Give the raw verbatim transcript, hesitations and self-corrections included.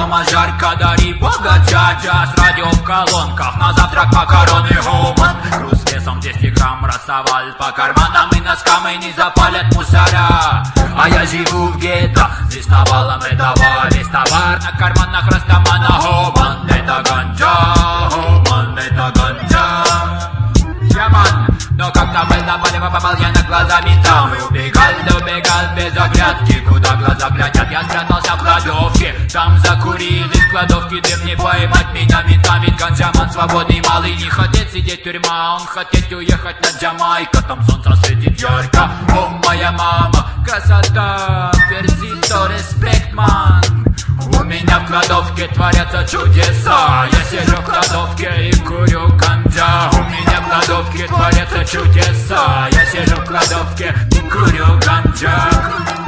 Дома жарко, дари богача, час, радио в колонках, на завтрак макароны гуман. Груз весом двести грамм рассовали по карманам и носкам, и не запалят мусора. А я живу в гетто, здесь навалом этого весь товар на карманах растамана. Гуман, это ганджа, гуман, это ганджа. Яман, но как-то мы напали, попал я на глаза ментам. И убегал, да убегал без оглядки. Куда глаза глядят, я спрятался в кладовке. Там закурили в кладовке дым, не поймать меня ментами. Ганджаман свободный малый, не хотеть сидеть тюрьма. Он хотеть уехать на Джамайку, там солнце светит ярко. О, моя мама, красота, персито, респект, ман. У меня в кладовке творятся чудеса. Я сижу в кладовке и курю ганджа. У меня в кладовке творятся чудеса. Я сижу в кладовке и курю ганджа.